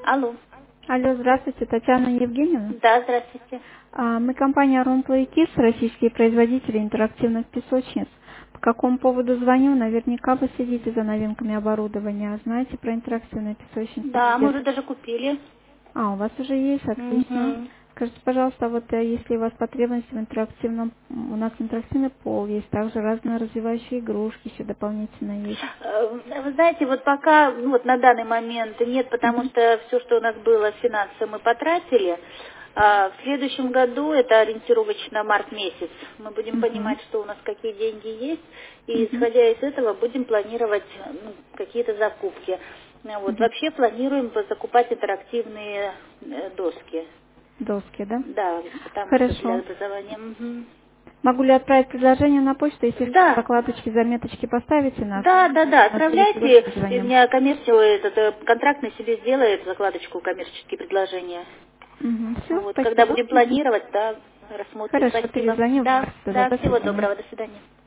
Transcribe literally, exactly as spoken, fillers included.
Алло. Алло, здравствуйте, Татьяна Евгеньевна. Да, здравствуйте. А, Мы компания Rumplay Kids, российские производители интерактивных песочниц. По какому поводу звоню? Наверняка вы следите за новинками оборудования. Знаете про интерактивные песочницы? Да, мы Где-то? уже даже купили. А, у вас уже есть, отлично. Мгм. Скажите, пожалуйста, вот э, если у вас потребность в интерактивном, у нас интерактивный пол есть, также разные развивающие игрушки еще дополнительно есть. Э, Вы знаете, вот пока, ну, вот на данный момент нет, потому Мгм. что все, что у нас было финансово, мы потратили. А в следующем году, это ориентировочно март месяц, мы будем Мгм. понимать, что у нас какие деньги есть, и Мгм. исходя из этого будем планировать ну, какие-то закупки. Ну, Вот. Мгм. Вообще планируем закупать интерактивные э, доски. Доски, да? Да, потому что для Хорошо. образования. Мгм. Могу ли отправить предложение на почту, если что, Да, закладочки, заметочки поставите нас да, да, да, на следующий год отправляйте, и позвоним. мне коммерцию этот э, контрактный себе сделает закладочку коммерческие предложения. Угу. Все, Вот, когда спасибо. будем Мгм. планировать, да, рассмотрим. Хорошо, Спасибо. перезвоню вам Да, тогда. да, До всего свидания. доброго, до свидания.